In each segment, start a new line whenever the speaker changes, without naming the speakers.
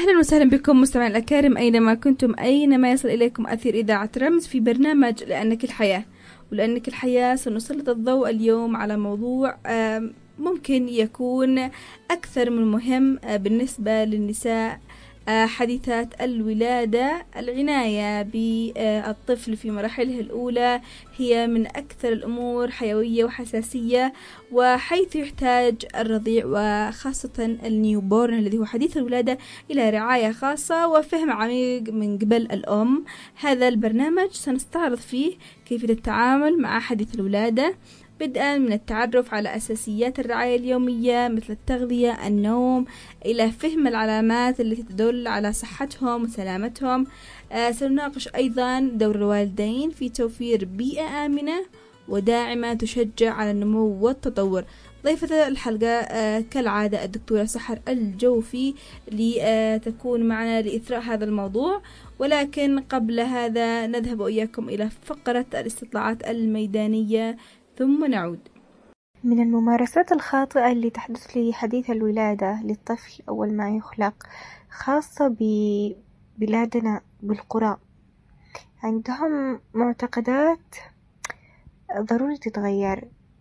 أهلا وسهلا بكم مستمعين الأكارم أينما كنتم، أينما يصل إليكم أثير إذاعة رمز في برنامج لأنك الحياة. ولأنك الحياة سنسلط الضوء اليوم على موضوع ممكن يكون أكثر من مهم بالنسبة للنساء حديثات الولادة. العناية بالطفل في مراحله الأولى هي من أكثر الأمور حيوية وحساسية، وحيث يحتاج الرضيع وخاصة النيوبورن الذي هو حديث الولادة إلى رعاية خاصة وفهم عميق من قبل الأم. هذا البرنامج سنستعرض فيه كيفية التعامل مع حديث الولادة، بدءا من التعرف على أساسيات الرعاية اليومية مثل التغذية، النوم، إلى فهم العلامات التي تدل على صحتهم وسلامتهم. سنناقش أيضا دور الوالدين في توفير بيئة آمنة وداعمة تشجع على النمو والتطور. ضيفة الحلقة كالعادة الدكتورة سحر الجوفي لتكون معنا لإثراء هذا الموضوع، ولكن قبل هذا نذهب إياكم إلى فقرة الاستطلاعات الميدانية ثم نعود.
من الممارسات الخاطئة اللي تحدث في حديث الولادة للطفل أول ما يخلق، خاصة ببلادنا بالقرى، عندهم معتقدات ضروري تتغير،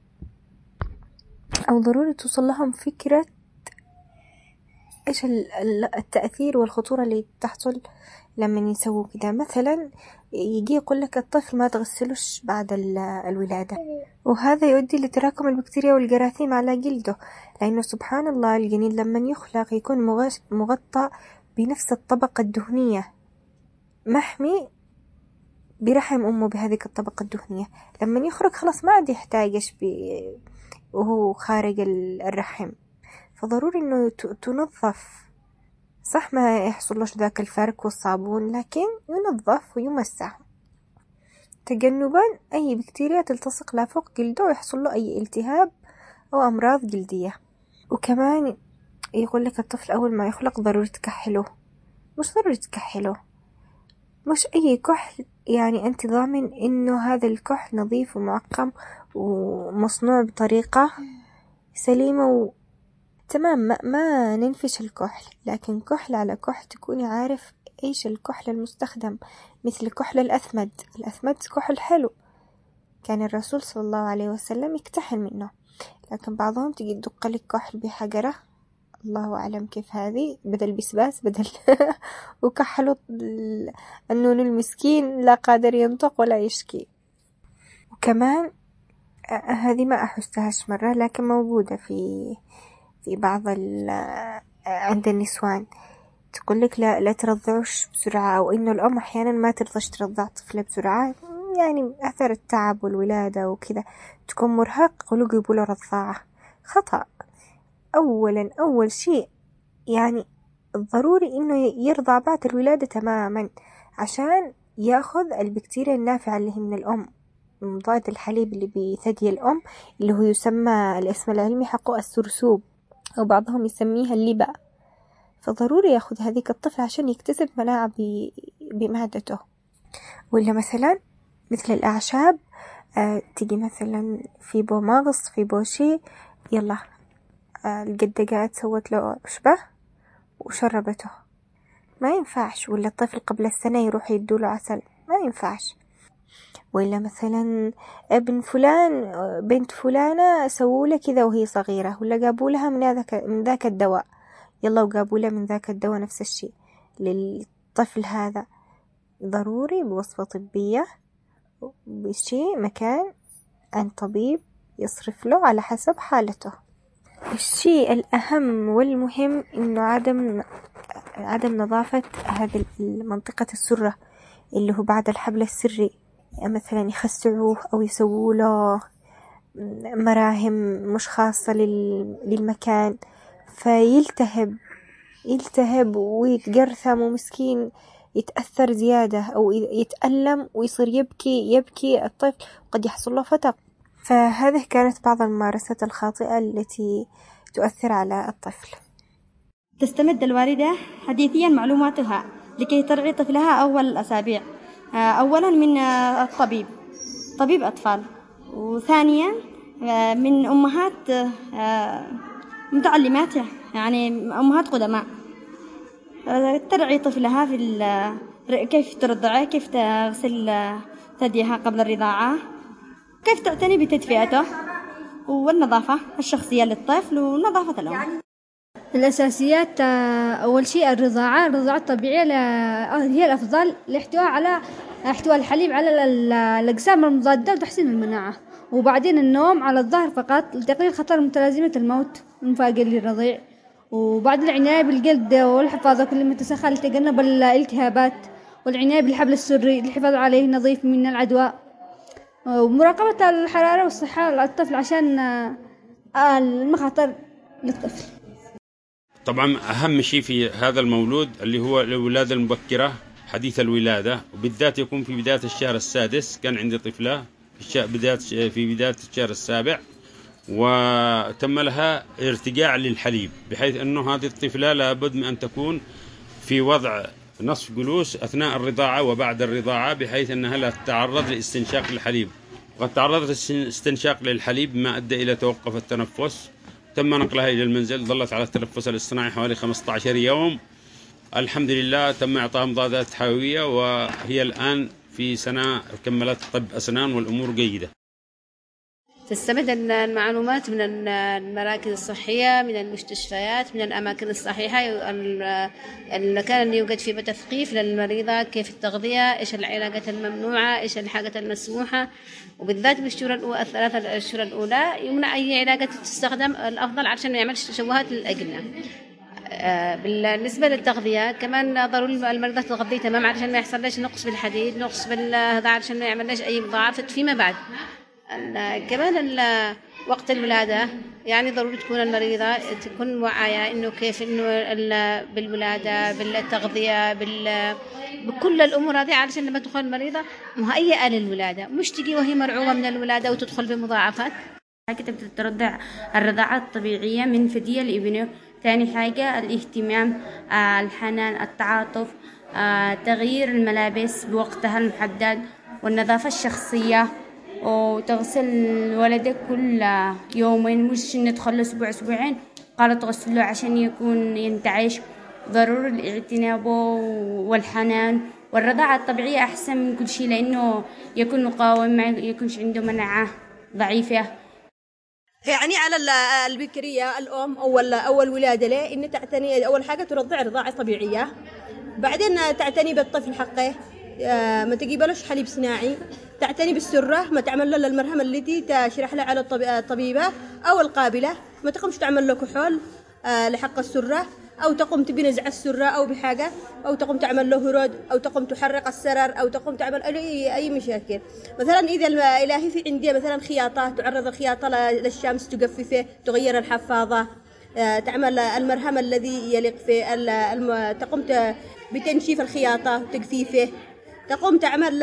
أو ضروري توصل لهم فكرة إيش التأثير والخطورة اللي تحصل لما يسووا كده. مثلا يجي يقول لك الطفل ما تغسلوش بعد الولادة، وهذا يؤدي لتراكم البكتيريا والجراثيم على جلده، لأنه سبحان الله الجنين لما يخلق يكون مغطى بنفس الطبقة الدهنية، محمي برحم أمه بهذه الطبقة الدهنية. لما يخرج خلاص ما عاد يحتاجش وهو خارج الرحم، فضروري إنه تنظف. صح ما يحصلش ذاك الفرك والصابون، لكن ينظف ويمسح تجنبا أي بكتيريا تلتصق لا فوق جلده ويحصل له أي التهاب أو أمراض جلدية. وكمان يقول لك الطفل أول ما يخلق ضروري تكحله. مش ضروري تكحله، مش أي كحل، يعني أنت ضامن إنه هذا الكحل نظيف ومعقم ومصنوع بطريقة سليمة تمام. ما ننفش الكحل، لكن كحل على كحل تكوني عارف إيش الكحل المستخدم. مثل كحل الأثمد كحل حلو، كان الرسول صلى الله عليه وسلم يكتحل منه، لكن بعضهم تجي تدق لك كحل بحجرة، الله أعلم كيف هذه، بدل بسباس بدل وكحلوا النون المسكين لا قادر ينطق ولا يشكي. وكمان هذه ما أحسهاش مرة، لكن موجودة في بعض عند النسوان، تقول لك لا ترضعوش بسرعة، أو إنه الأم أحيانا ما ترضاش ترضع طفلة بسرعة، يعني أثر التعب والولادة وكذا تكون مرهق، يقولوا جيبوا له رضاعة. خطأ. أول شيء يعني ضروري إنه يرضع بعد الولادة تماما، عشان ياخذ البكتيريا النافعة اللي هي من الأم، مضاد الحليب اللي بثدي الأم، اللي هو يسمى الاسم العلمي حقه السرسوب، أو بعضهم يسميها اللبا. فضروري ياخذ هذيك الطفل عشان يكتسب مناعة بمعدته. ولا مثلا مثل الأعشاب، تيجي مثلا في بو مغص في بو شي، يلا الجدقات سوت له أشبه وشربته، ما ينفعش. ولا الطفل قبل السنة يروح يدوله عسل، ما ينفعش. ولا مثلا ابن فلان بنت فلانة سووا كذا وهي صغيرة، ولا جابوا لها من ذاك الدواء، يلا وجابوا لها من ذاك الدواء نفس الشيء للطفل هذا. ضروري بوصفة طبية بشيء مكان عن طبيب يصرف له على حسب حالته. الشيء الأهم والمهم إنه عدم نظافة هذه منطقة السرة اللي هو بعد الحبل السري، مثلا يخسعوه أو يسووا له مراهم مش خاصة للمكان، فيلتهب ويتجرثم، ومسكين يتأثر زيادة أو يتألم ويصير يبكي الطفل، قد يحصل له فتق. فهذه كانت بعض الممارسات الخاطئة التي تؤثر على الطفل.
تستمد الوالدة حديثيا معلوماتها لكي ترعي طفلها أول الأسابيع، أولا من طبيب أطفال، وثانيا من أمهات متعلمات، يعني أمهات قدماء. ترعي طفلها كيف ترضعه، كيف تغسل ثديها قبل الرضاعة، كيف تعتني بتدفئته والنظافة الشخصية للطفل ونظافة الأم.
الأساسيات أول شيء الرضاعة الطبيعية هي الأفضل لاحتواء على احتواء الحليب على الأجسام المضادة وتحسين المناعة. وبعدين النوم على الظهر فقط لتقليل خطر متلازمة الموت المفاجئ للرضيع. وبعد العناية بالجلد والحفاظة كل ما تسخن لتجنب الالتهابات، والعناية بالحبل السري للحفاظ عليه نظيف من العدوى، ومراقبة الحرارة والصحة للطفل عشان المخاطر للطفل.
طبعا أهم شيء في هذا المولود اللي هو الولادة المبكرة حديث الولادة، وبالذات يكون في بداية الشهر السادس. كان عندي طفلة في بداية الشهر السابع وتم لها ارتجاع للحليب، بحيث أنه هذه الطفلة لابد من أن تكون في وضع نصف جلوس أثناء الرضاعة وبعد الرضاعة، بحيث أنها لا تتعرض لاستنشاق الحليب. وقد تعرضت الاستنشاق للحليب ما أدى إلى توقف التنفس. تم نقلها إلى المنزل، ظلت على التنفس الاصطناعي حوالي 15 يوم. الحمد لله تم إعطاها مضادات حيوية، وهي الآن في سنة كملت طب أسنان والأمور جيدة.
تستمد المعلومات من المراكز الصحية، من المستشفيات، من الأماكن الصحيحة المكان اللي يوجد فيه تثقيف للمريضة، كيف التغذية، إيش العلاجات الممنوعة، إيش الحاجات المسموحة. وبالذات بالشهور الثلاثة الأشهر الأولى يمنع أي علاجات تستخدم الأفضل عشان ما يعملش تشوهات للأجنة. بالنسبة للتغذية كمان ضروري المريضة تتغذي تمام عشان ما يحصل ليش نقص بالحديد، نقص هذا عشان ما يعمل ليش أي مضاعفات فيما بعد. كمان وقت الولادة يعني ضروري تكون المريضة تكون واعية إنه كيف إنه بالولادة بالتغذية بكل الأمور هذه، علشان لما تدخل المريضة مهيئة للولادة، مش تجي وهي مرعوبة من الولادة وتدخل بمضاعفات.
حاجة بتترضع الرضاعة الطبيعية من ثدي لابنه. ثاني حاجة الاهتمام، الحنان، التعاطف، تغيير الملابس بوقتها المحدد، والنظافة الشخصية، وتغسل ولدك كل يومين، مش ندخل أسبوع أسبوعين قالت تغسله عشان يكون ينتعش. ضروري الاعتناء والحنان، والرضاعة الطبيعية أحسن من كل شيء لأنه يكون مقاوم، ما يكونش عنده مناعة ضعيفة.
يعني على البكرية الأم أول ولادة له إن تعتني أول حاجة ترضع رضاعة طبيعية، بعدين تعتني بالطفل حقه، ما تجيبلوش حليب صناعي، تعتني بالسرة، ما تعمل له المرهم التي تشرح له على الطبيبة أو القابلة، ما تقومش تعمل له كحول لحق السرة، أو تقوم تبنزع السرة أو بحاجة، أو تقوم تعمل له هرود، أو تقوم تحرق السرر، أو تقوم تعمل أي مشاكل. مثلا إذا الإلهي في عندي مثلا خياطة، تعرض الخياطة للشمس تجففه، تغير الحفاظة، تعمل المرهم الذي يليق فيه، تقوم بتنشيف الخياطة وتجفيفه، تقوم تعمل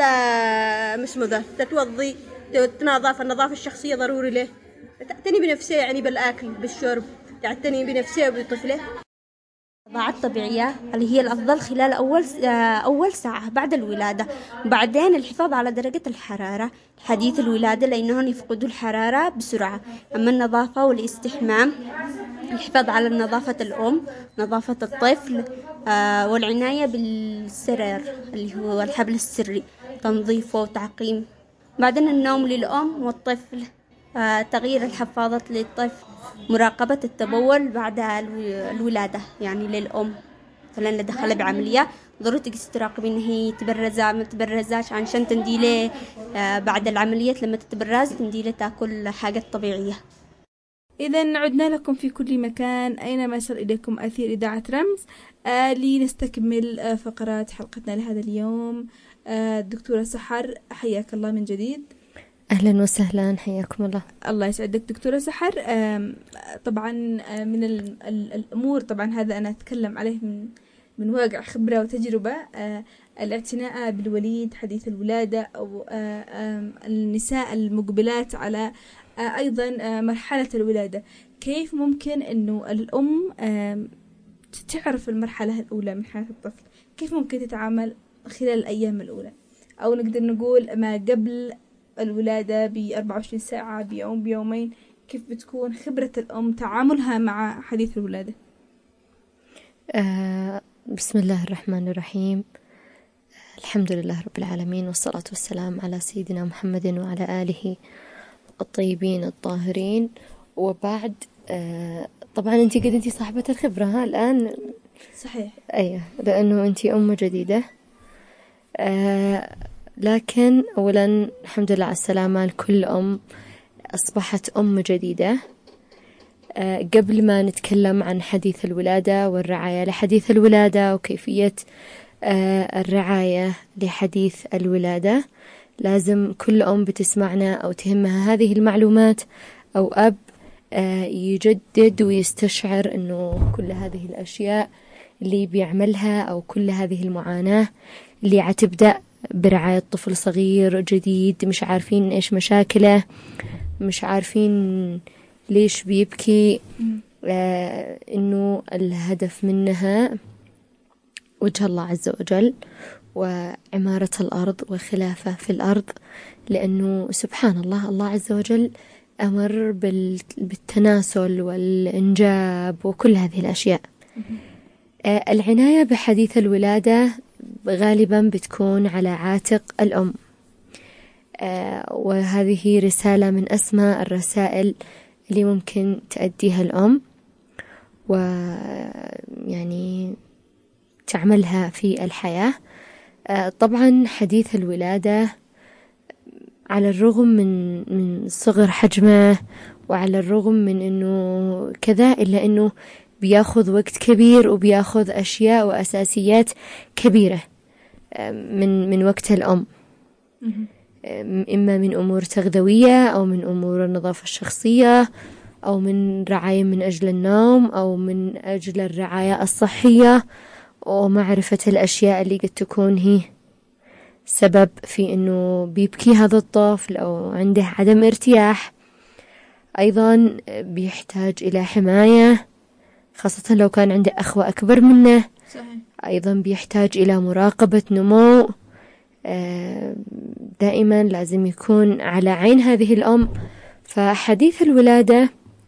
تتوضي، تنظف النظافة الشخصية ضروري له، تعتني بنفسه يعني بالأكل بالشرب، تعتني بنفسه وبطفله.
الرضاعة الطبيعية اللي هي الأفضل خلال أول ساعة بعد الولادة، بعدين الحفاظ على درجة الحرارة حديث الولادة لأنهم يفقدوا الحرارة بسرعة. أما النظافة والاستحمام، الحفاظ على نظافة الأم، نظافة الطفل، والعناية بالسرير اللي هو الحبل السري، تنظيفه وتعقيم. بعدين النوم للأم والطفل، تغيير الحفاضة للطفل، مراقبة التبول بعد الولادة يعني للأم. مثلا ندخلها بعملية ضروري تراقبي إن هي ما تبرزاش عشان تنديله بعد العملية لما تتبرز تنديله تاكل حاجة طبيعية.
إذا عدنا لكم في كل مكان أينما يصل إليكم أثير إذاعة رمز لنستكمل فقرات حلقتنا لهذا اليوم. دكتورة سحر حياك الله من جديد.
أهلا وسهلا، حياكم الله.
الله يسعدك دكتورة سحر. طبعا من الأمور طبعا هذا أنا أتكلم عليه من واقع خبرة وتجربة، الاعتناء بالوليد حديث الولادة أو النساء المقبلات على أيضا مرحلة الولادة. كيف ممكن أنه الأم تعرف المرحلة الأولى من حياة الطفل؟ كيف ممكن تتعامل خلال الأيام الأولى، أو نقدر نقول ما قبل الولادة ب24 ساعة، بيوم، بيومين؟ كيف بتكون خبرة الأم تعاملها مع حديث الولادة؟
بسم الله الرحمن الرحيم. الحمد لله رب العالمين، والصلاة والسلام على سيدنا محمد وعلى آله الطيبين الطاهرين، وبعد. طبعا أنت قد أنت صاحبة الخبرة ها الآن.
صحيح.
أيه، لأنه أنت أم جديدة. لكن أولا الحمد لله على السلامة لكل أم أصبحت أم جديدة. قبل ما نتكلم عن حديث الولادة والرعاية لحديث الولادة وكيفية الرعاية لحديث الولادة، لازم كل أم بتسمعنا أو تهمها هذه المعلومات أو أب يجدد ويستشعر أنه كل هذه الأشياء اللي بيعملها أو كل هذه المعاناة اللي عتبدأ برعاية طفل صغير جديد، مش عارفين إيش مشاكله، مش عارفين ليش بيبكي، إنه الهدف منها وجه الله عز وجل وعمارة الأرض وخلافة في الأرض، لأنه سبحان الله الله عز وجل أمر بالتناسل والإنجاب وكل هذه الأشياء. العناية بحديث الولادة غالبا بتكون على عاتق الأم، وهذه رسالة من أسمى الرسائل اللي ممكن تأديها الأم ويعني تعملها في الحياة. طبعا حديث الولادة على الرغم من صغر حجمه وعلى الرغم من أنه كذا، إلا أنه بياخذ وقت كبير وبياخذ أشياء وأساسيات كبيرة من وقت الأم، إما من أمور تغذوية أو من أمور النظافة الشخصية أو من رعاية من أجل النوم أو من أجل الرعاية الصحية ومعرفة الأشياء اللي قد تكون هي سبب في أنه بيبكي هذا الطفل أو عنده عدم ارتياح. أيضا بيحتاج إلى حماية، خاصة لو كان عنده أخوة أكبر منه.
صحيح.
أيضا بيحتاج إلى مراقبة نمو، دائما لازم يكون على عين هذه الأم. فحديث الولادة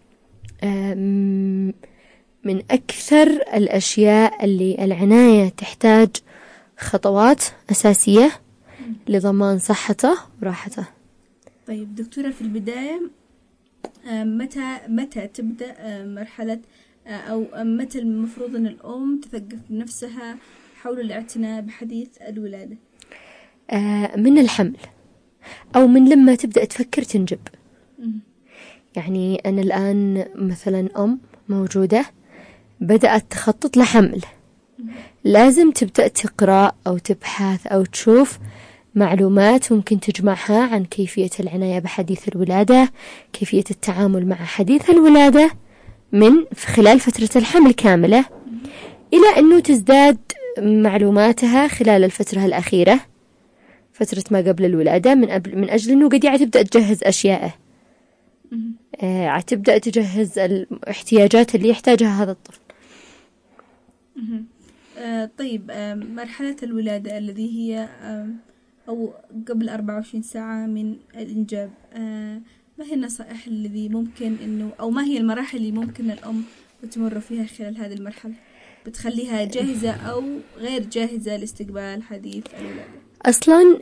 من أكثر الأشياء اللي العناية تحتاج خطوات أساسية لضمان صحته وراحته.
طيب دكتورة، في البداية متى تبدأ مرحلة أو متى المفروض أن الأم تثقف نفسها حول الاعتناء بحديث الولادة؟
من الحمل أو من لما تبدأ تفكر تنجب. يعني أنا الآن مثلا أم موجودة بدأت تخطط لحمل، لازم تبدأ تقرأ أو تبحث أو تشوف معلومات ممكن تجمعها عن كيفية العناية بحديث الولادة، كيفية التعامل مع حديث الولادة من خلال فترة الحمل كاملة، إلى أنه تزداد معلوماتها خلال الفترة الأخيرة، فترة ما قبل الولادة، من أجل أنه قد تبدأ تجهز أشياءه، تبدأ تجهز الاحتياجات اللي يحتاجها هذا الطفل.
طيب مرحلة الولادة الذي هي أو قبل 24 ساعة من الإنجاب، ما هي النصائح الذي ممكن إنه أو ما هي المراحل اللي ممكن الأم تمر فيها خلال هذه المرحلة بتخليها جاهزة أو غير جاهزة لاستقبال حديث الولادة؟
أصلا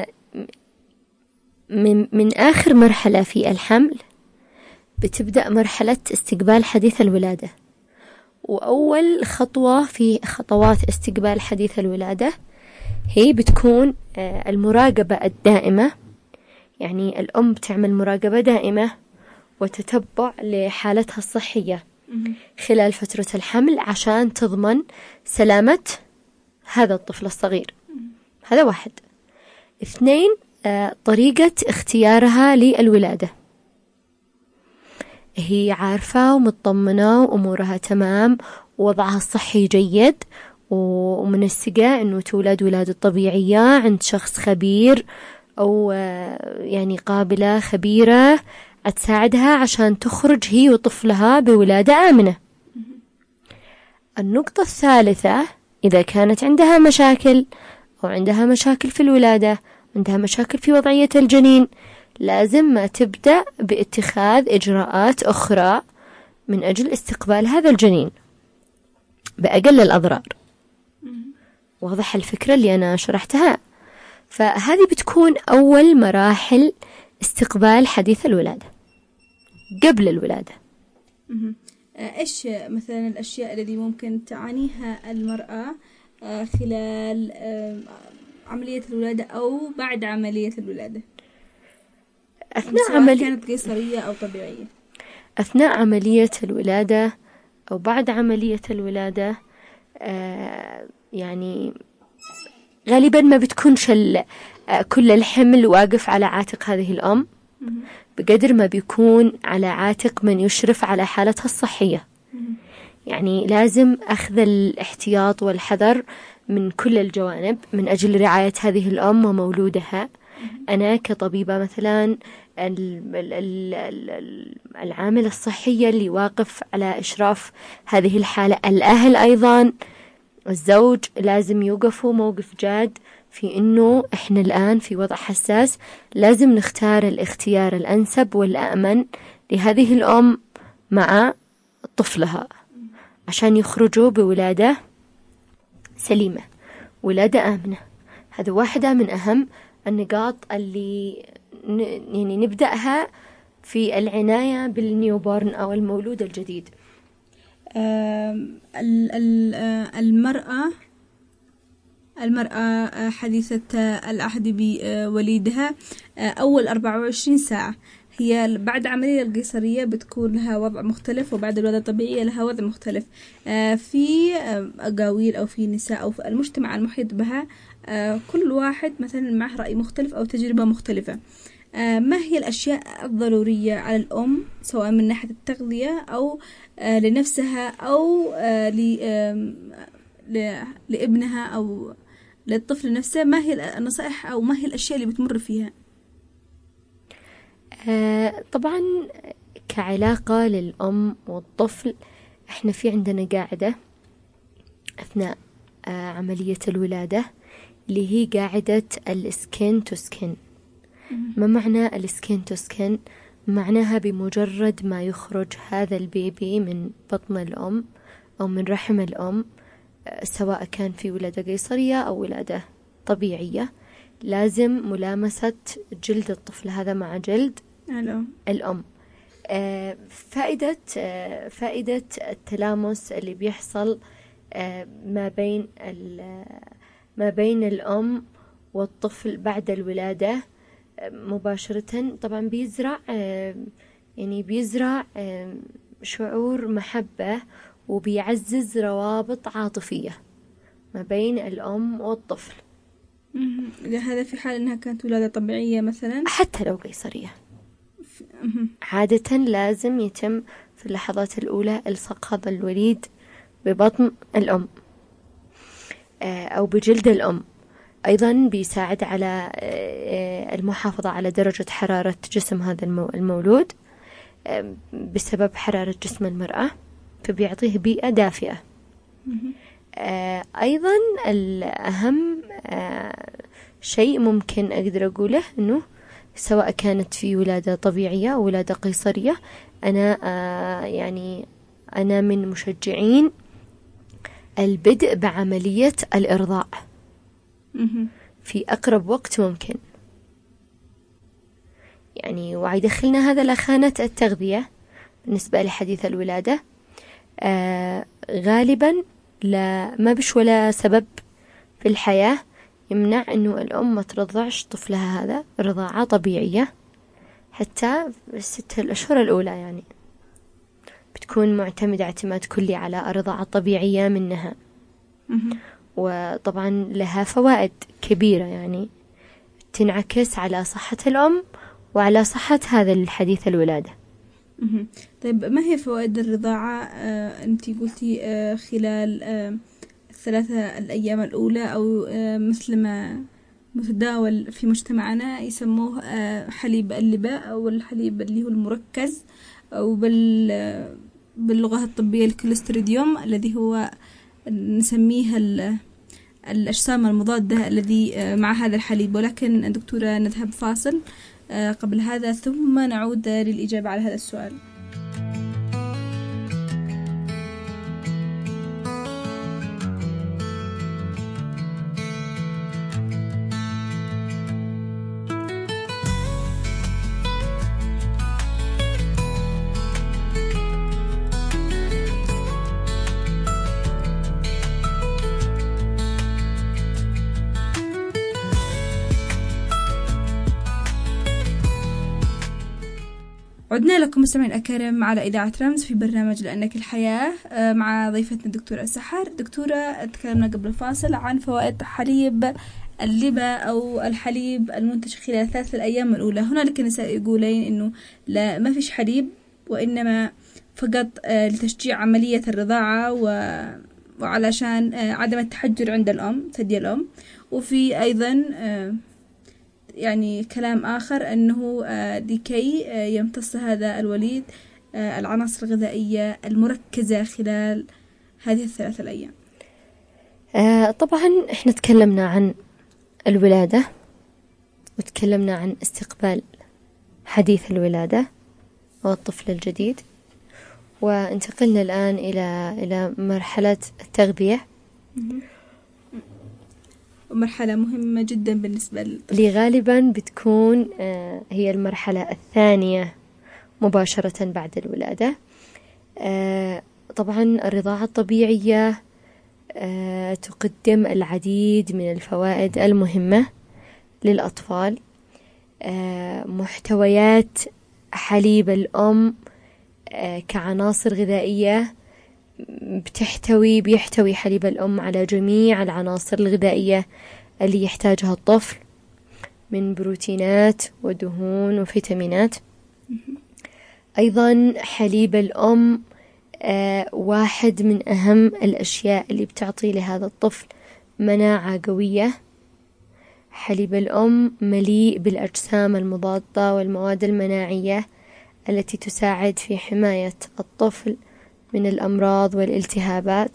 من آخر مرحلة في الحمل بتبدأ مرحلة استقبال حديث الولادة، وأول خطوة في خطوات استقبال حديث الولادة هي بتكون المراقبة الدائمة. يعني الأم تعمل مراقبة دائمة وتتبع لحالتها الصحية خلال فترة الحمل عشان تضمن سلامة هذا الطفل الصغير. هذا واحد. 2، طريقة اختيارها للولادة، هي عارفة ومطمنة وأمورها تمام ووضعها الصحي جيد ومنسقة أنه تولد ولادة طبيعية عند شخص خبير أو يعني قابلة خبيرة تساعدها عشان تخرج هي وطفلها بولادة آمنة. النقطة الثالثة، إذا كانت عندها مشاكل أو عندها مشاكل في الولادة، عندها مشاكل في وضعية الجنين، لازم ما تبدأ باتخاذ إجراءات أخرى من أجل استقبال هذا الجنين بأقل الأضرار. واضح الفكرة اللي أنا شرحتها؟ فهذه بتكون أول مراحل استقبال حديث الولادة قبل الولادة.
إيش مثلا الأشياء التي ممكن تعانيها المرأة خلال عملية الولادة أو بعد عملية الولادة،
أثناء
كانت قيصرية أو طبيعية؟
أثناء عملية الولادة أو بعد عملية الولادة يعني غالبا ما بتكونش كل الحمل واقف على عاتق هذه الأم، بقدر ما بيكون على عاتق من يشرف على حالتها الصحية. يعني لازم أخذ الاحتياط والحذر من كل الجوانب من أجل رعاية هذه الأم ومولودها. أنا كطبيبة مثلا العامل الصحية اللي واقف على إشراف هذه الحالة، الأهل أيضا الزوج لازم يوقفوا موقف جاد في إنه إحنا الآن في وضع حساس، لازم نختار الاختيار الأنسب والأأمن لهذه الأم مع طفلها عشان يخرجوا بولادة سليمة، ولادة آمنة. هذا واحدة من أهم النقاط اللي يعني نبدأها في العناية بالنيوبورن أو المولود الجديد.
المرأة حديثة العهد بوليدها أول 24 ساعة هي بعد عملية القيصرية بتكون لها وضع مختلف، وبعد الولادة الطبيعية لها وضع مختلف. في أقاويل أو في نساء أو في المجتمع المحيط بها كل واحد مثلا معه رأي مختلف أو تجربة مختلفة. ما هي الأشياء الضرورية على الأم سواء من ناحية التغذية أو لنفسها أو لابنها أو للطفل نفسه؟ ما هي النصائح أو ما هي الأشياء اللي بتمر فيها؟
طبعا كعلاقة للأم والطفل احنا في عندنا قاعدة أثناء عملية الولادة اللي هي قاعدة السكين تو سكين. ما معنى السكين تو سكين؟ معناها بمجرد ما يخرج هذا البيبي من بطن الأم أو من رحم الأم، سواء كان في ولادة قيصرية أو ولادة طبيعية، لازم ملامسة جلد الطفل هذا مع جلد الأم. فائدة التلامس اللي بيحصل ما بين الأم والطفل بعد الولادة مباشرة طبعا بيزرع شعور محبة وبيعزز روابط عاطفية ما بين الأم والطفل.
هذا في حال أنها كانت ولادة طبيعية مثلا،
حتى لو قيصرية عادة لازم يتم في اللحظات الأولى إلصاق هذا الوليد ببطن الأم أو بجلد الأم. أيضا بيساعد على المحافظة على درجة حرارة جسم هذا المولود بسبب حرارة جسم المرأة، فبيعطيه بيئة دافئة. أيضا الأهم شيء ممكن أقدر أقوله أنه سواء كانت في ولادة طبيعية أو ولادة قيصرية، أنا من مشجعين البدء بعملية الإرضاع في أقرب وقت ممكن. ويدخلنا هذا لخانة التغذية بالنسبة لحديث الولادة. غالبا ما بش ولا سبب في الحياة يمنع أنه الأم ما ترضعش طفلها هذا رضاعة طبيعية حتى 6 الأشهر الأولى، بتكون معتمدة اعتماد كلي على الرضاعة الطبيعية منها. وطبعا لها فوائد كبيرة تنعكس على صحة الأم وعلى صحة هذا الحديث الولادة.
طيب ما هي فوائد الرضاعة؟ أنتي قلتي خلال 3 الأيام الأولى أو مثل ما متداول في مجتمعنا يسموه حليب اللباء أو الحليب اللي هو المركز، أو باللغة الطبية الكوليستريديوم الذي هو نسميه الأجسام المضادة الذي مع هذا الحليب. ولكن دكتورة نذهب فاصل قبل هذا ثم نعود للإجابة على هذا السؤال. عدنا لكم مستمعين الأكارم على إذاعة رمز في برنامج لأنك الحياة، مع ضيفتنا الدكتورة سحر. دكتورة، تكلمنا قبل الفاصل عن فوائد حليب اللبن أو الحليب المنتج خلال 3 أيام الأولى. هنالك نساء يقولين إنه لا، ما فيش حليب، وإنما فقط لتشجيع عملية الرضاعة وعلشان عدم التحجر عند الأم، ثدي الأم. وفي أيضا يعني كلام آخر أنه لكي يمتص هذا الوليد العناصر الغذائية المركزة خلال هذه 3 أيام.
طبعا احنا تكلمنا عن الولادة، وتكلمنا عن استقبال حديث الولادة والطفل الجديد، وانتقلنا الآن إلى مرحلة التغذية،
مرحلة مهمة جدا بالنسبة
اللي غالبا بتكون هي المرحلة الثانية مباشرة بعد الولادة. طبعا الرضاعة الطبيعية تقدم العديد من الفوائد المهمة للأطفال. محتويات حليب الأم كعناصر غذائية بيحتوي حليب الأم على جميع العناصر الغذائية اللي يحتاجها الطفل من بروتينات ودهون وفيتامينات. أيضا حليب الأم واحد من أهم الأشياء اللي بتعطي لهذا الطفل مناعة قوية. حليب الأم مليء بالأجسام المضادة والمواد المناعية التي تساعد في حماية الطفل من الأمراض والالتهابات.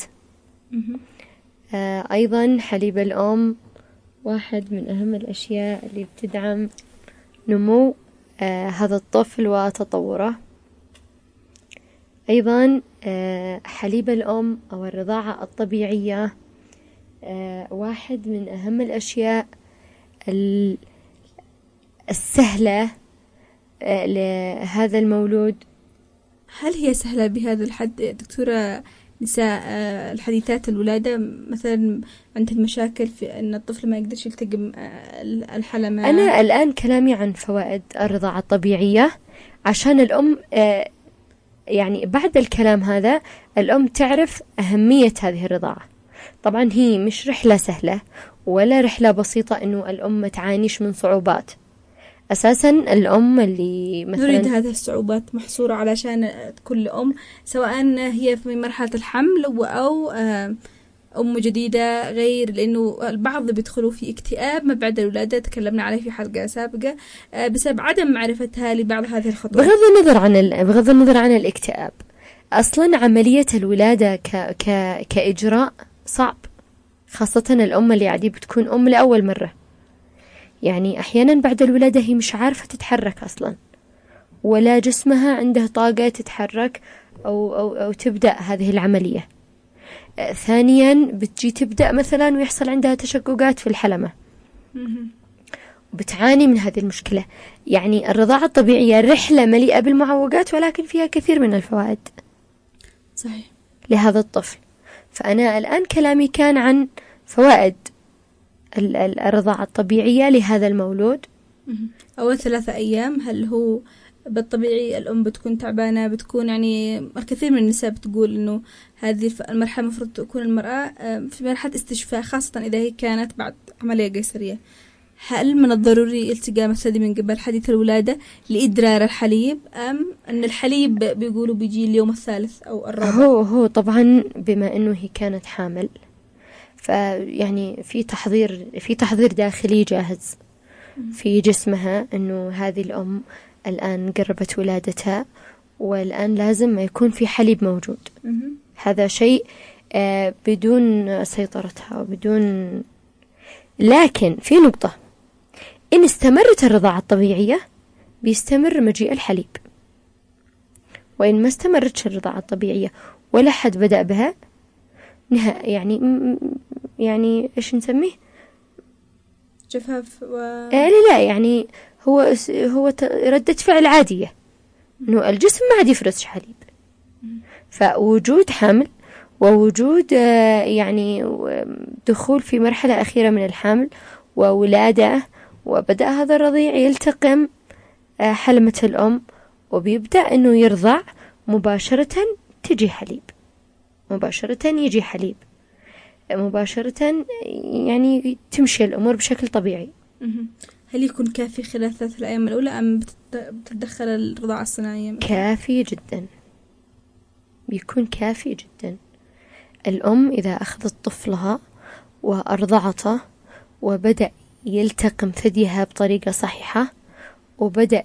أيضا حليب الأم واحد من أهم الأشياء اللي بتدعم نمو هذا الطفل وتطوره. أيضا حليب الأم أو الرضاعة الطبيعية واحد من أهم الأشياء السهلة لهذا المولود.
هل هي سهلة بهذا الحد دكتورة؟ نساء الحديثات الولادة مثلا عندهم مشاكل في أن الطفل ما يقدرش يلتقم الحلمة.
أنا الآن كلامي عن فوائد الرضاعة الطبيعية عشان الأم يعني بعد الكلام هذا الأم تعرف أهمية هذه الرضاعة. طبعا هي مش رحلة سهلة ولا رحلة بسيطة إنه الأم تعانيش من صعوبات. أساسا الأم اللي مثلا
نريد هذه الصعوبات محصورة علشان كل أم، سواء هي في مرحلة الحمل أو أم جديدة، غير لأنه البعض بيدخلوا في اكتئاب ما بعد الولادة، تكلمنا عليه في حلقة سابقة، بسبب عدم معرفتها لبعض هذه الخطوات.
بغض النظر عن الاكتئاب، أصلا عملية الولادة كإجراء صعب، خاصة الأم اللي عادي بتكون أم لأول مرة. يعني أحيانا بعد الولادة هي مش عارفة تتحرك أصلا، ولا جسمها عنده طاقة تتحرك أو تبدأ هذه العملية. ثانيا بتجي تبدأ مثلا ويحصل عندها تشققات في الحلمة، بتعاني من هذه المشكلة. يعني الرضاعة الطبيعية رحلة مليئة بالمعوقات ولكن فيها كثير من الفوائد
صحيح
لهذا الطفل. فأنا الآن كلامي كان عن فوائد الرضاعة الطبيعية لهذا المولود.
أول 3 أيام هل هو بالطبيعي الأم بتكون تعبانة، بتكون يعني الكثير من النساء بتقول إنه هذه المرحلة المفروض تكون المرأة في مرحلة استشفاء، خاصة إذا هي كانت بعد عملية قيصرية. هل من الضروري التقام الثدي من قبل حديث الولادة لإدرار الحليب، أم أن الحليب بيقولوا بيجي اليوم الثالث أو الرابع؟
هو طبعا بما إنه هي كانت حامل، فيعني في تحضير داخلي جاهز في جسمها إنه هذه الأم الآن قربت ولادتها، والآن لازم ما يكون في حليب موجود. هذا شيء بدون سيطرتها وبدون. لكن في نقطة، إن استمرت الرضاعة الطبيعية بيستمر مجيء الحليب، وإن ما استمرتش الرضاعة الطبيعية ولا حد بدأ بها يعني إيش نسميه؟
جفاف
لا يعني هو ردة فعل عادية، إنه الجسم ما عاد يفرز حليب. فوجود حمل ووجود يعني دخول في مرحلة أخيرة من الحمل وولادة، وبدأ هذا الرضيع يلتقم حلمة الأم وبيبدأ أنه يرضع مباشرة، تجي حليب مباشرة، يجي حليب مباشرة، يعني تمشي الأمور بشكل طبيعي.
هل يكون كافي خلال 3 الأيام الأولى أم بتتدخل الرضاعة الصناعية؟
كافي جدا، بيكون كافي جدا. الأم إذا أخذت طفلها وأرضعته وبدأ يلتقم ثديها بطريقة صحيحة وبدأ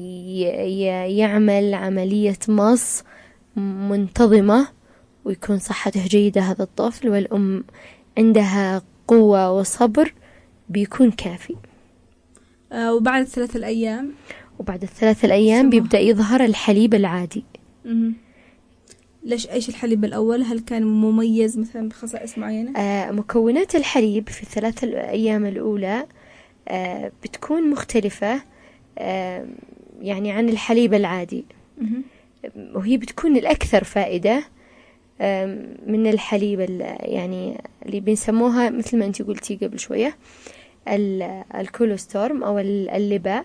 يعمل عملية مص منتظمة ويكون صحته جيدة هذا الطفل والأم عندها قوة وصبر، بيكون كافي.
وبعد 3 الأيام؟
وبعد 3 الأيام بيبدأ يظهر الحليب العادي.
ليش إيش الحليب الأول؟ هل كان مميز مثلا بخصائص معينة؟
مكونات الحليب في 3 الأيام الأولى بتكون مختلفة يعني عن الحليب العادي، وهي بتكون الأكثر فائدة من الحليب يعني اللي بنسموها مثل ما أنت قلتي قبل شوية الكولوستورم أو اللباء،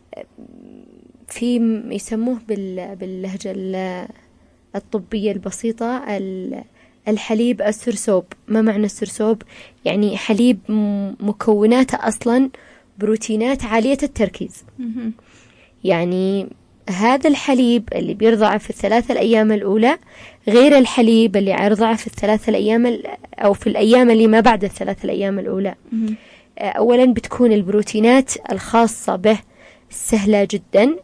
في يسموه باللهجة الطبية البسيطة الحليب السرسوب. ما معنى السرسوب؟ يعني حليب مكوناته أصلا بروتينات عالية التركيز. يعني هذا الحليب اللي بيرضع في 3 الأيام الأولى غير الحليب اللي يرضع في 3 الأيام أو في الأيام اللي ما بعد 3 الأيام الأولى. أولا بتكون البروتينات الخاصة به سهلة جدا،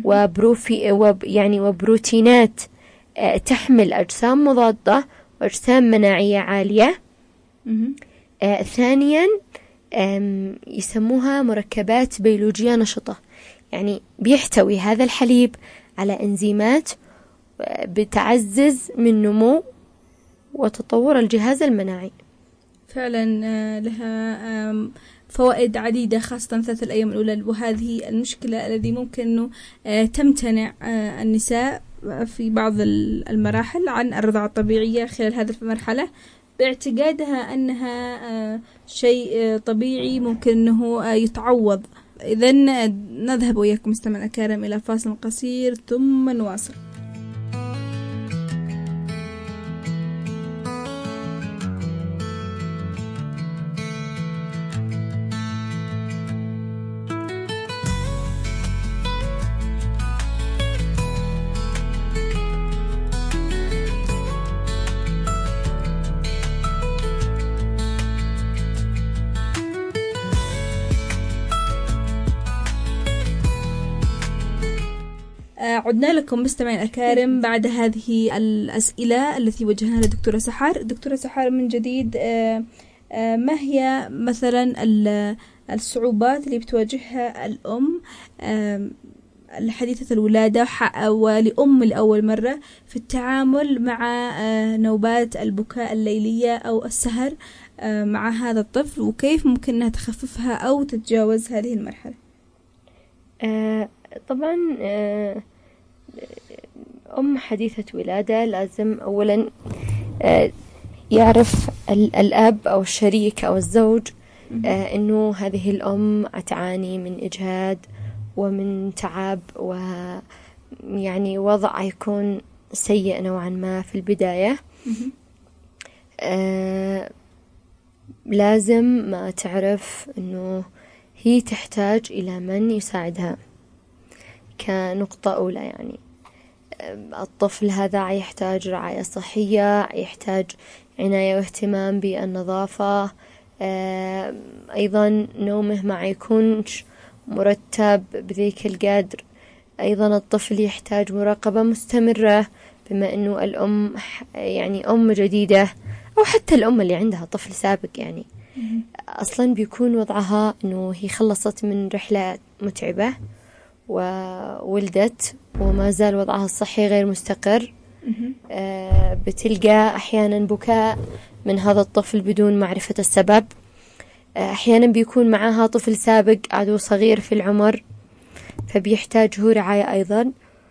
وبروتينات تحمل أجسام مضادة وأجسام مناعية عالية. ثانيا يسموها مركبات بيولوجية نشطة، يعني بيحتوي هذا الحليب على إنزيمات بتعزز من نمو وتطور الجهاز المناعي.
فعلا لها فوائد عديدة خاصة 3 الأيام الأولى، وهذه المشكلة الذي ممكن أنه تمتنع النساء في بعض المراحل عن الرضاعة الطبيعية خلال هذه المرحلة باعتقادها أنها شيء طبيعي ممكن أنه يتعوض. إذن نذهب وياكم مستمعينا الكرام إلى فاصل قصير ثم نواصل. عدنا لكم مستمعين الكرام بعد هذه الأسئلة التي وجهناها للدكتورة سحر. دكتورة سحر، من جديد ما هي مثلا الصعوبات اللي بتواجهها الأم الحديثة الولادة ولأم لأول مرة في التعامل مع نوبات البكاء الليلية أو السهر مع هذا الطفل، وكيف ممكن أنها تخففها أو تتجاوز هذه المرحلة؟
طبعا أم حديثة ولادة لازم أولا يعرف الأب أو الشريك أو الزوج أنه هذه الأم تعاني من إجهاد ومن تعب، ويعني وضع يكون سيء نوعا ما في البداية. لازم ما تعرف أنه هي تحتاج إلى من يساعدها كنقطة أولى. يعني الطفل هذا يحتاج رعاية صحية، يحتاج عناية واهتمام بالنظافة، أيضا نومه ما يكونش مرتب بذيك القدر. أيضا الطفل يحتاج مراقبة مستمرة، بما أنه الأم يعني أم جديدة أو حتى الأم اللي عندها طفل سابق، يعني أصلا بيكون وضعها أنه هي خلصت من رحلة متعبة وولدت وما زال وضعها الصحي غير مستقر. بتلقى أحيانا بكاء من هذا الطفل بدون معرفة السبب. أحيانا بيكون معها طفل سابق عدو صغير في العمر، فبيحتاج هو رعاية أيضا.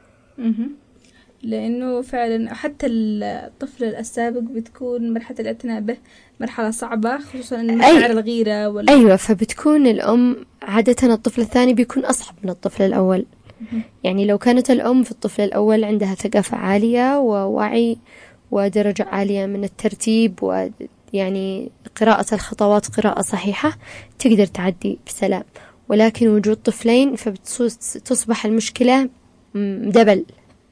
لأنه فعلا حتى الطفل السابق بتكون مرحلة الاعتناء به مرحلة صعبة، خصوصا مشاعر الغيرة
أيوة، فبتكون الأم عادة الطفل الثاني بيكون أصعب من الطفل الأول. يعني لو كانت الأم في الطفل الأول عندها ثقافة عالية ووعي ودرجة عالية من الترتيب ويعني قراءة الخطوات قراءة صحيحة تقدر تعدي بسلام، ولكن وجود طفلين فتصبح المشكلة دبل.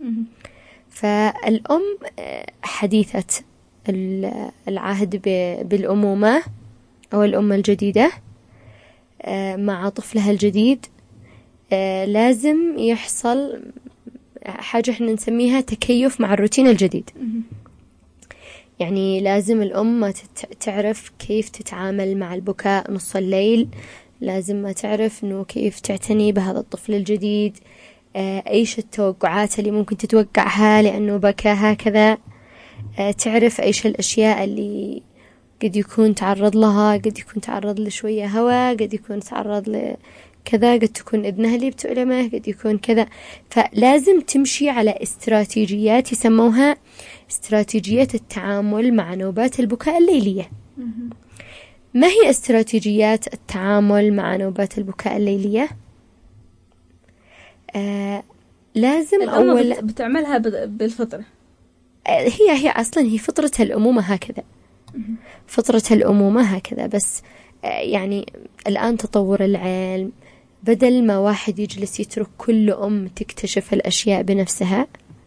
فالأم حديثة العهد بالأمومة أو الأم الجديدة مع طفلها الجديد لازم يحصل حاجة احنا نسميها تكيف مع الروتين الجديد. يعني لازم الأم ما تعرف كيف تتعامل مع البكاء نص الليل، لازم ما تعرف إنه كيف تعتني بهذا الطفل الجديد، إيش التوقعات اللي ممكن تتوقعها لأنه بكى هكذا، تعرف إيش الأشياء اللي قد يكون تعرض لها، قد يكون تعرض لشوية هواء، قد يكون تعرض لكذا، قد تكون إذنها اللي بتؤلمه، قد يكون كذا. فلازم تمشي على استراتيجيات يسموها استراتيجية التعامل مع نوبات البكاء الليلية. ما هي استراتيجيات التعامل مع نوبات البكاء الليلية؟ لازم أول
بتعملها بالفطرة.
هي أصلا هي فطرة الأمومة هكذا، فطرة الأمومة هكذا. بس يعني الآن تطور العلم، بدل ما واحد يجلس يترك كل أم تكتشف الأشياء بنفسها،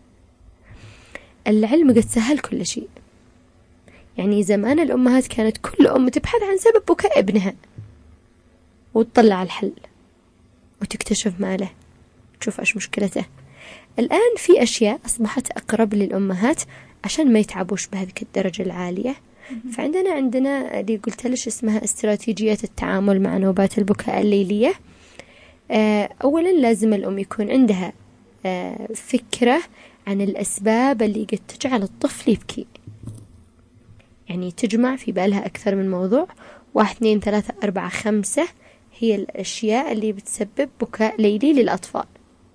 العلم قد سهل كل شيء. يعني زمان الأمهات كانت كل أم تبحث عن سبب بكاء ابنها وتطلع الحل وتكتشف ماله، تشوف إيش مشكلته. الآن في أشياء أصبحت أقرب للأمهات عشان ما يتعبوش بهذه الدرجة العالية. فعندنا اللي قلت لش اسمها استراتيجية التعامل مع نوبات البكاء الليلية. أولا لازم الأم يكون عندها فكرة عن الأسباب اللي قد تجعل الطفل يبكي، يعني تجمع في بالها أكثر من موضوع، 1 2 3 4 5 هي الأشياء اللي بتسبب بكاء ليلي للأطفال.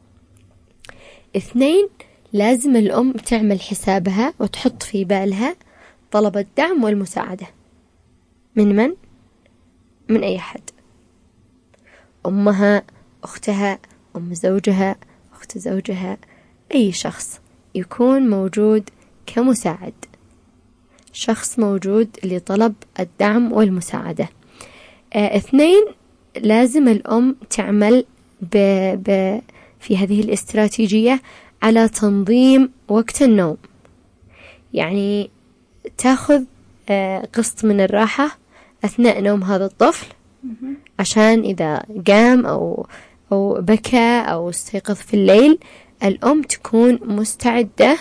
2 لازم الأم تعمل حسابها وتحط في بالها طلب الدعم والمساعدة من من أي حد، أمها، أختها، أم زوجها، أخت زوجها، أي شخص يكون موجود كمساعد، شخص موجود لطلب الدعم والمساعدة. 2 لازم الأم تعمل في هذه الاستراتيجية على تنظيم وقت النوم، يعني تأخذ قسط من الراحة أثناء نوم هذا الطفل، عشان إذا قام أو بكى أو استيقظ في الليل الأم تكون مستعدة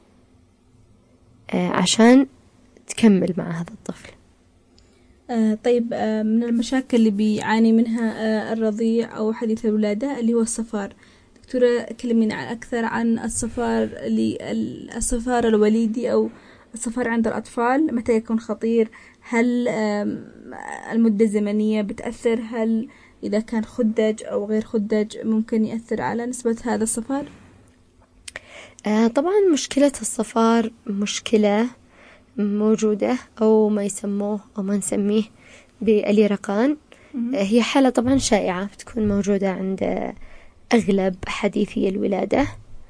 عشان تكمل مع هذا الطفل.
طيب، من المشاكل اللي بيعاني منها الرضيع أو حديث الولادة اللي هو الصفار. دكتورة كلمينا أكثر عن الصفار الوليدي أو الصفار عند الأطفال، متى يكون خطير؟ هل المدة الزمنية بتأثر؟ هل إذا كان خدج أو غير خدج ممكن يأثر على نسبة هذا الصفار؟
طبعا مشكلة الصفار مشكلة موجودة، أو ما يسموه أو ما نسميه باليرقان. هي حالة طبعا شائعة بتكون موجودة عند أغلب حديثي الولادة.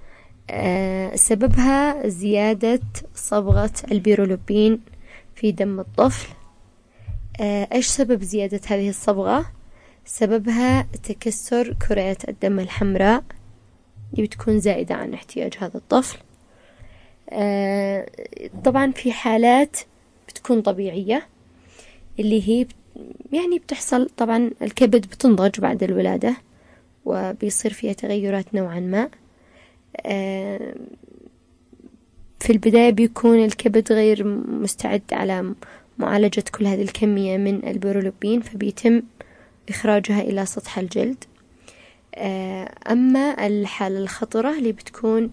سببها زيادة صبغة البيرولوبين في دم الطفل. إيش سبب زيادة هذه الصبغة؟ سببها تكسر كريات الدم الحمراء اللي بتكون زائدة عن احتياج هذا الطفل. طبعا في حالات بتكون طبيعية اللي هي يعني بتحصل، طبعا الكبد بتنضج بعد الولادة وبيصير فيها تغيرات نوعا ما. في البداية بيكون الكبد غير مستعد على معالجة كل هذه الكمية من البيرولوبين، فبيتم إخراجها إلى سطح الجلد. أما الحالة الخطرة اللي بتكون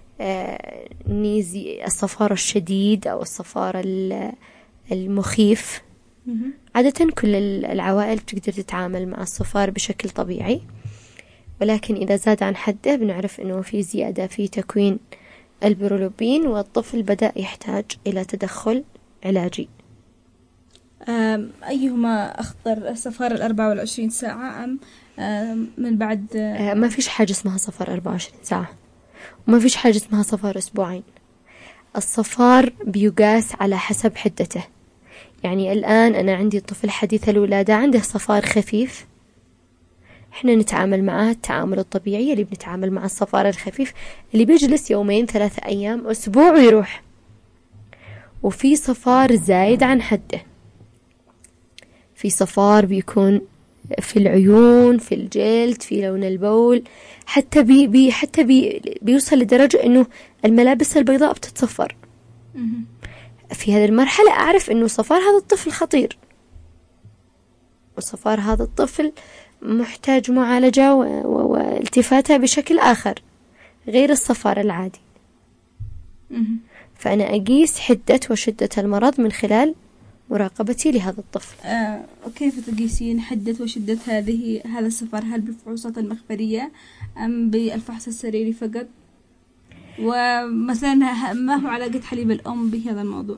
نيزي الصفار الشديد أو الصفار المخيف، عادة كل العوائل بتقدر تتعامل مع الصفار بشكل طبيعي، ولكن إذا زاد عن حده بنعرف أنه في زيادة في تكوين البيرولوبين والطفل بدأ يحتاج إلى تدخل علاجي.
أيهما أخطر، الصفار 24 ساعة أم من بعد؟
ما فيش حاجة اسمها صفار 24 ساعة، وما فيش حاجة اسمها صفار أسبوعين. الصفار بيقاس على حسب حدته. يعني الآن أنا عندي طفل حديث الولادة عنده صفار خفيف، إحنا نتعامل معاه التعامل الطبيعي اللي بنتعامل مع الصفار الخفيف اللي بيجلس 2 3 أيام أسبوع ويروح. وفي صفار زايد عن حده، في صفار بيكون في العيون، في الجلد، في لون البول، حتى بيوصل لدرجة إنه الملابس البيضاء بتتصفر. في هذه المرحلة أعرف إنه صفار هذا الطفل خطير، وصفار هذا الطفل محتاج معالجة والتفاتة بشكل آخر غير الصفار العادي. فأنا أقيس حدة وشدة المرض من خلال مراقبتي لهذا الطفل.
وكيف تقيسين حدة وشدة هذا الصفار؟ هل بالفحوصات المخبرية أم بالفحص السريري فقط؟ ومثلا ما هو علاقة حليب الأم بهذا الموضوع؟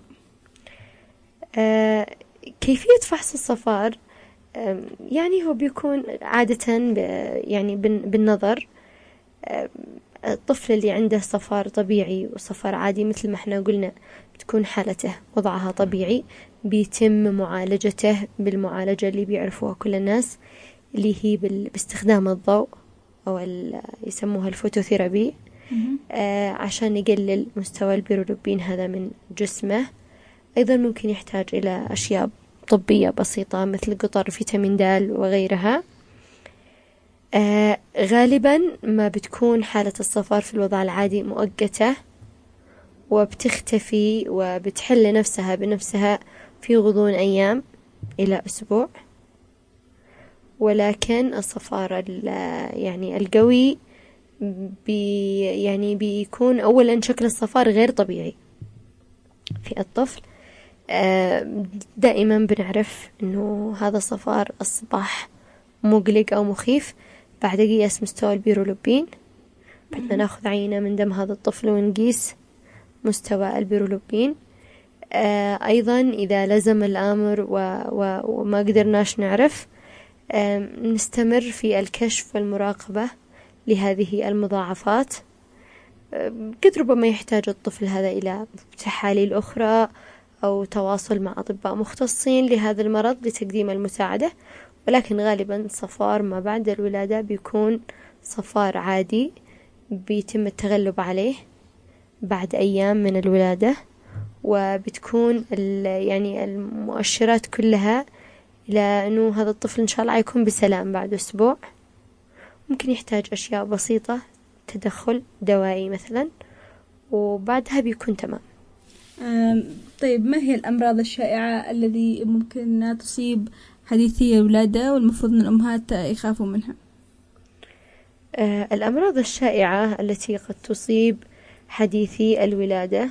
كيفية فحص الصفار يعني هو بيكون عادة يعني بالنظر. الطفل اللي عنده صفار طبيعي وصفار عادي مثل ما احنا قلنا بتكون حالته وضعها طبيعي، بيتم معالجته بالمعالجة اللي بيعرفوها كل الناس اللي هي باستخدام الضوء أو يسموها الفوتوثيرابي، عشان يقلل مستوى البيرولوبين هذا من جسمه. أيضا ممكن يحتاج إلى أشياء طبية بسيطة مثل قطر فيتامين د وغيرها. غالبا ما بتكون حالة الصفار في الوضع العادي مؤقتة وبتختفي وبتحل نفسها بنفسها في غضون أيام إلى أسبوع. ولكن الصفار يعني القوي يعني بيكون أولا شكل الصفار غير طبيعي في الطفل. دائما بنعرف إنه هذا الصفار أصبح مقلق أو مخيف بعد قياس مستوى البيرولوبين. بدنا ناخذ عينة من دم هذا الطفل ونقيس مستوى البيرولوبين. أيضا إذا لزم الأمر وما قدرناش نعرف، نستمر في الكشف والمراقبة لهذه المضاعفات. قد ربما يحتاج الطفل هذا إلى تحاليل أخرى أو تواصل مع أطباء مختصين لهذا المرض لتقديم المساعدة. ولكن غالبا صفار ما بعد الولادة بيكون صفار عادي بيتم التغلب عليه بعد أيام من الولادة، وبتكون يعني المؤشرات كلها إلى أنه هذا الطفل إن شاء الله يكون بسلام بعد أسبوع. ممكن يحتاج أشياء بسيطة، تدخل دوائي مثلا، وبعدها بيكون تمام.
طيب، ما هي الأمراض الشائعة التي ممكن تصيب حديثي الولادة والمفروض أن الأمهات يخافوا منها؟
الأمراض الشائعة التي قد تصيب حديثي الولادة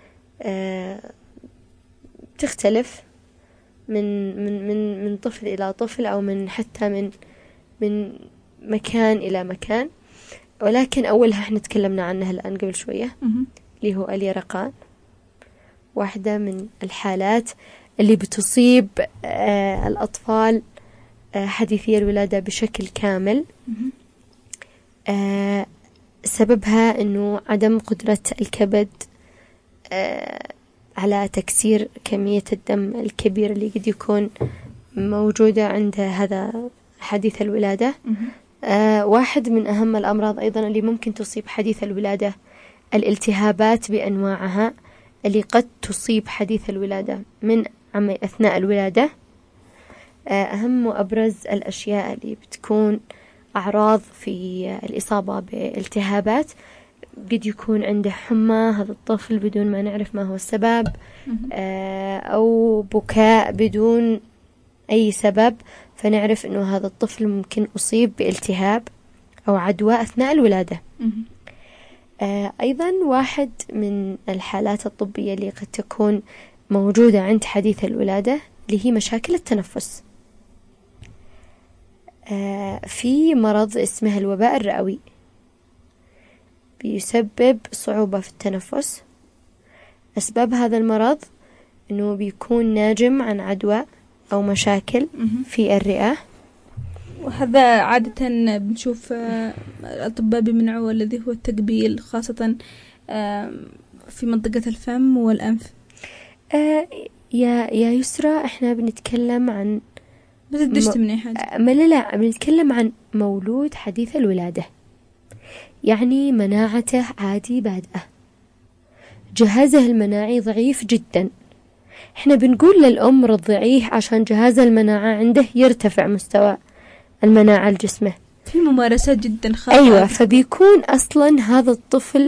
تختلف من طفل إلى طفل، أو من حتى من مكان إلى مكان. ولكن أولها احنا تكلمنا عنها الآن قبل شوية، اللي هو اليرقان، واحدة من الحالات اللي بتصيب الأطفال حديثي الولادة بشكل كامل. سببها أنه عدم قدرة الكبد على تكسير كمية الدم الكبير اللي قد يكون موجودة عند هذا حديث الولادة. واحد من أهم الأمراض أيضا اللي ممكن تصيب حديث الولادة الالتهابات بأنواعها اللي قد تصيب حديث الولادة من أثناء الولادة. أهم وأبرز الأشياء اللي بتكون أعراض في الإصابة بالتهابات، قد يكون عنده حمى هذا الطفل بدون ما نعرف ما هو السبب، أو بكاء بدون أي سبب، فنعرف أنه هذا الطفل ممكن أصيب بالتهاب أو عدوى أثناء الولادة. أيضا واحد من الحالات الطبية اللي قد تكون موجودة عند حديث الولادة اللي هي مشاكل التنفس. في مرض اسمه الوباء الرئوي بيسبب صعوبة في التنفس. أسباب هذا المرض أنه بيكون ناجم عن عدوى أو مشاكل في الرئة.
وهذا عادة بنشوف الأطباء بيمنعوا الذي هو التقبيل، خاصة في منطقة الفم والأنف.
يا يسرى، احنا بنتكلم عن
بس بديش تمنعي حاجة.
لا بنتكلم عن مولود حديث الولادة، يعني مناعته عادي بادئة، جهازه المناعي ضعيف جدا. احنا بنقول للأم رضعيه عشان جهاز المناعة عنده يرتفع مستوى المناعة لجسمه.
في ممارسات جدا خاطئة.
أيوة، فبيكون أصلا هذا الطفل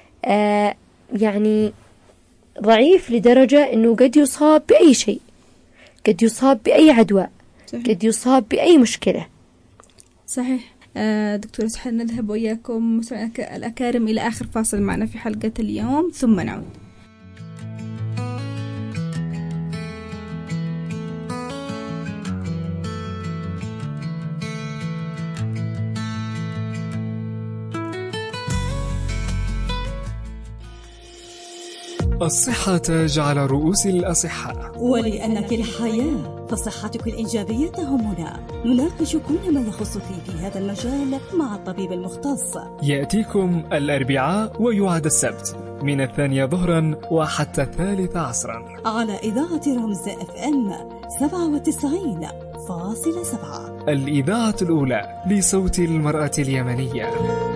يعني ضعيف لدرجة أنه قد يصاب بأي شيء، قد يصاب بأي عدوى، قد يصاب بأي مشكلة.
صحيح. دكتورة سحر، نذهب وإياكم الأكارم إلى آخر فاصل معنا في حلقة اليوم ثم نعود.
الصحة تاج على رؤوس الأصحاء،
ولأنك الحياة فصحتك الإيجابية تهمنا. نناقش كل ما يخصك في هذا المجال مع الطبيب المختص.
يأتيكم الأربعاء ويعاد السبت من 2 ظهرا وحتى 3 عصرا
على إذاعة رمز FM 97.7،
الإذاعة الأولى لصوت المرأة اليمنية.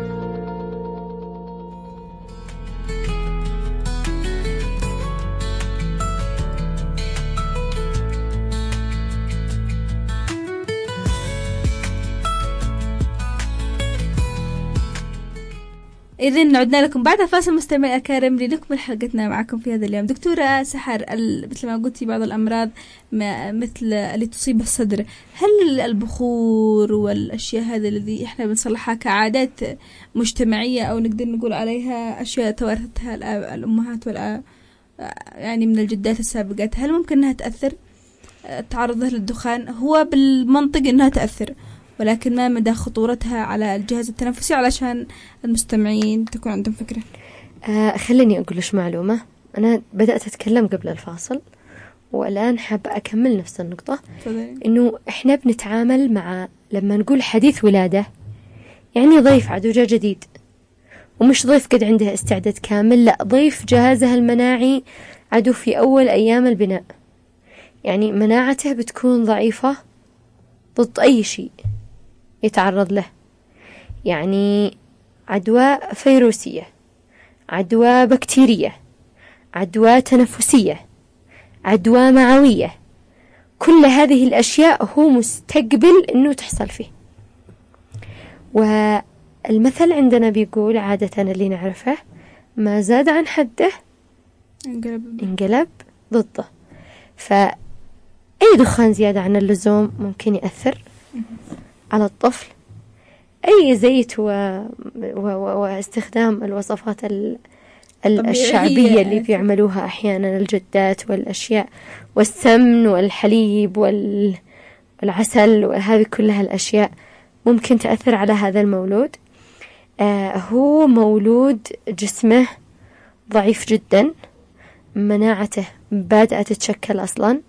إذن عدنا لكم بعد فاصل مستمعي الأكارم لنكمل حلقتنا معكم في هذا اليوم. دكتورة سحر، مثل ما قلتي بعض الأمراض مثل اللي تصيب الصدر، هل البخور والأشياء هذه الذي إحنا بنصلحها كعادات مجتمعية أو نقدر نقول عليها أشياء توارثتها الأمهات يعني من الجدات السابقات، هل ممكن أنها تأثر؟ تعرضها للدخان هو بالمنطق أنها تأثر، ولكن ما مدى خطورتها على الجهاز التنفسي علشان المستمعين تكون عندهم فكرة؟
خليني أقولش معلومة. أنا بدأت أتكلم قبل الفاصل والآن حابة أكمل نفس النقطة. إنه إحنا بنتعامل مع، لما نقول حديث ولادة يعني ضيف عدوجة جديد، ومش ضيف قد عنده استعداد كامل، لا، ضيف جهازها المناعي عدو في أول أيام البناء، يعني مناعته بتكون ضعيفة ضد أي شيء يتعرض له، يعني عدوى فيروسية، عدوى بكتيرية، عدوى تنفسية، عدوى معوية، كل هذه الأشياء هو مستقبل أنه تحصل فيه. والمثل عندنا بيقول عادة اللي نعرفه ما زاد عن حده انقلب ضده. فأي دخان زيادة عن اللزوم ممكن يأثر على الطفل. أي زيت واستخدام الوصفات الشعبية اللي بيعملوها أحيانا الجدات والأشياء، والسمن والحليب والعسل وهذه كلها الأشياء ممكن تأثر على هذا المولود. هو مولود جسمه ضعيف جدا، مناعته بادئة تتشكل أصلا،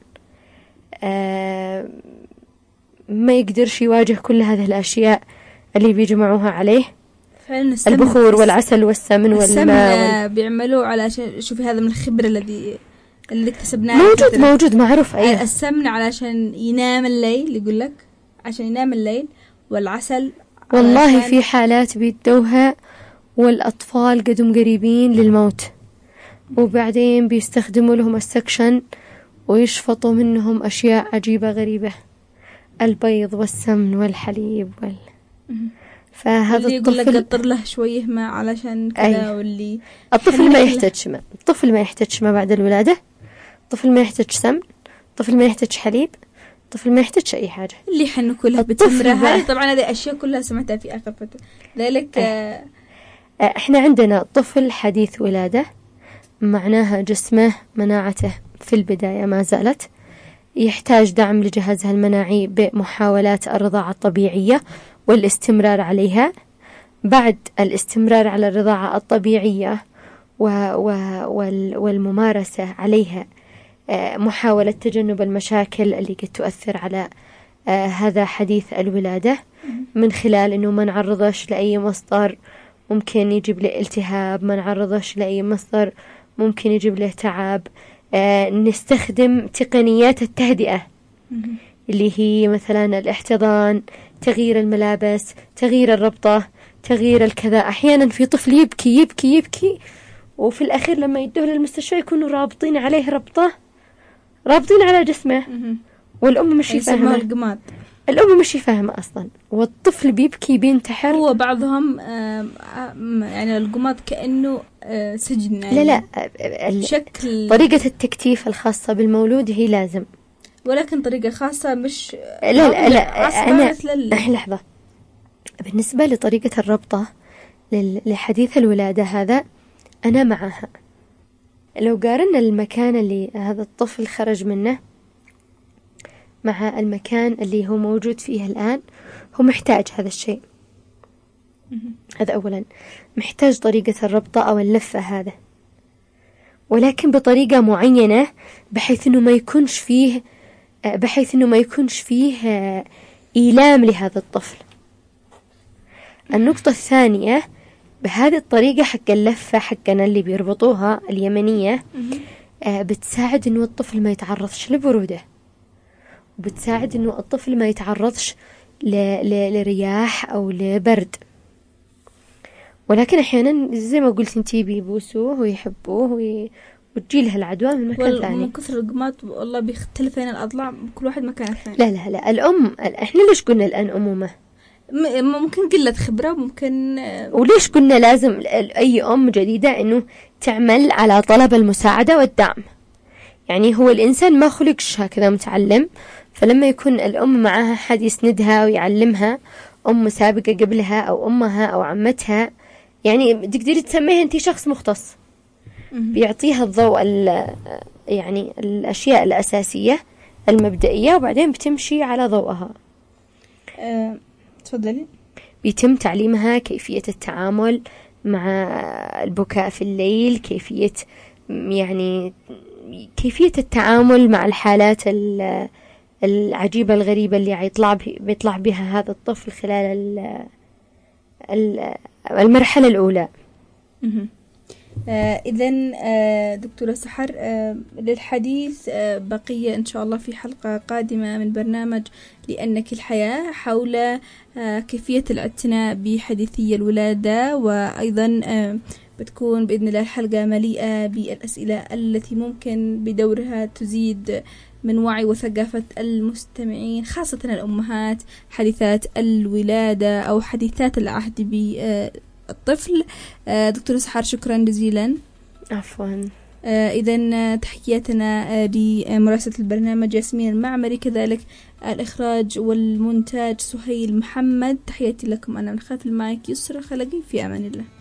ما يقدرش يواجه كل هذه الأشياء اللي بيجمعوها عليه، البخور والعسل والسمن والماء
بيعملوا علشان شوفي هذا من الخبرة اللي اكتسبناه،
موجود معروف. أيه.
السمن علشان ينام الليل، يقول لك عشان ينام الليل، والعسل
والله في حالات بيدوها والأطفال قدم قريبين للموت، وبعدين بيستخدموا لهم السكشن ويشفطوا منهم أشياء عجيبة غريبة، البيض والسمن والحليب فهذا
اللي يقول لك قطر له شويه ماء علشان كذا. واللي
الطفل ما يحتاج ماء، الطفل ما يحتاج ماء بعد الولادة، الطفل ما يحتاج سمن، الطفل ما يحتاج حليب، الطفل ما يحتاج أي حاجة.
اللي حنو كلها بتمرة هذه طبعا هذه أشياء كلها سمعتها في آخر فترة. ذلك
احنا عندنا طفل حديث ولادة، معناها جسمه مناعته في البداية ما زالت، يحتاج دعم لجهازها المناعي بمحاولات الرضاعة الطبيعية والاستمرار عليها. بعد الاستمرار على الرضاعة الطبيعية والممارسة عليها محاولة تجنب المشاكل اللي قد تؤثر على هذا حديث الولادة، من خلال أنه ما نعرضش لأي مصدر ممكن يجيب له التهاب، ما نعرضش لأي مصدر ممكن يجيب له تعب. نستخدم تقنيات التهدئة اللي هي مثلا الاحتضان، تغيير الملابس، تغيير الربطة، تغيير الكذا. أحيانا في طفل يبكي يبكي يبكي وفي الأخير لما يدوه للمستشفى يكونوا رابطين عليه ربطة، رابطين على جسمه والأم مش فاهمة، الأم مش فاهمة أصلا، والطفل بيبكي بينتحر.
هو بعضهم يعني القماط كأنه سجن يعني.
لا
شكل
طريقة التكتيف الخاصة بالمولود هي لازم،
ولكن طريقة خاصة مش
لا أنا لحظة. بالنسبة لطريقة الربطة لحديث الولادة هذا أنا معها. لو قارنا المكان اللي هذا الطفل خرج منه مع المكان اللي هو موجود فيه الآن، هو محتاج هذا الشيء. هذا أولا، محتاج طريقة الربطة أو اللفة هذا، ولكن بطريقة معينة بحيث إنه ما يكونش فيه إيلام لهذا الطفل. النقطة الثانية، بهذه الطريقة حق اللفة حقنا اللي بيربطوها اليمنية بتساعد إنه الطفل ما يتعرضش لبرودة، وبتساعد إنه الطفل ما يتعرضش لرياح أو لبرد. ولكن أحيانا زي ما قلت انتي بيبوسوه ويحبوه وتجيله العدوى من مكان ثاني.
من كثر القماط والله بيختلف بين الأضلاع، كل واحد مكان ثاني.
لا الأم، إحنا ليش قلنا الآن أمومة؟
ممكن قلة خبرة، ممكن.
وليش قلنا لازم أي أم جديدة إنه تعمل على طلب المساعدة والدعم؟ يعني هو الإنسان ما خلقش هكذا متعلم، فلما يكون الأم معها حد يسندها ويعلمها، أم سابقة قبلها أو أمها أو عمتها، يعني تقدري تسميها أنت شخص مختص بيعطيها الضوء يعني الأشياء الأساسية المبدئية، وبعدين بتمشي على ضوءها.
تفضلي.
بيتم تعليمها كيفية التعامل مع البكاء في الليل، كيفية التعامل مع الحالات العجيبة الغريبة اللي بيطلع بها هذا الطفل خلال المرحلة الأولى.
إذن دكتورة سحر، للحديث بقية إن شاء الله في حلقة قادمة من برنامج لأنك الحياة، حول كيفية الاعتناء بحديثي الولادة، وأيضا بتكون بإذن الله الحلقة مليئة بالأسئلة التي ممكن بدورها تزيد من وعي وثقافة المستمعين، خاصة الأمهات حديثات الولادة أو حديثات العهد بالطفل. دكتورة سحر، شكرا جزيلا.
عفوا.
إذن تحياتنا لمراسلة البرنامج ياسمين المعمري، كذلك الإخراج والمونتاج سهيل محمد. تحياتي لكم أنا من خلف المايك يسرى خلقي، في أمان الله.